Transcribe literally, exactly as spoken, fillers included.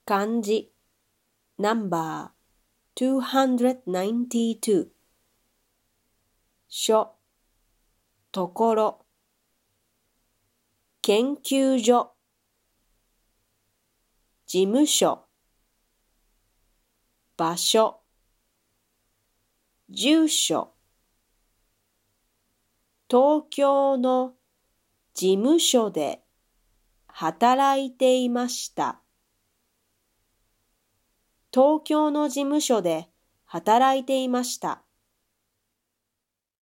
漢字ナンバーにひゃくきゅうじゅうに所ところ研究所事務所場所住所東京の事務所で働いていました。東京の事務所で働いていました。